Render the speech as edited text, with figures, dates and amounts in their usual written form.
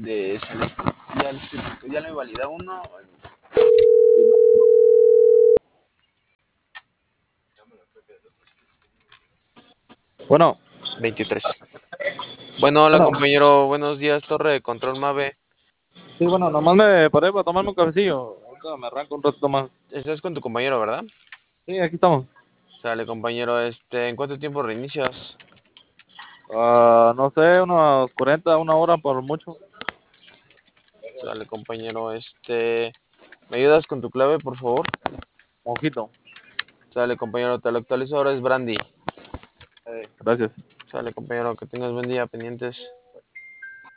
de Select. Ya le valida uno. Bueno, 23. Bueno, hola bueno, compañero, buenos días, Torre de Control Mave. sí, bueno, nomás me paré para tomarme un cafecillo. Ahorita me arranco un rato más. Estás con tu compañero, ¿verdad? Sí, aquí estamos. Sale, compañero, ¿en cuánto tiempo reinicias? No sé, unos 40, una hora por mucho. Sale, compañero, ¿me ayudas con tu clave, por favor? Ojito. Sale, compañero, te lo actualizo ahora, es Brandy. Gracias. Sale, compañero, que tengas buen día, pendientes.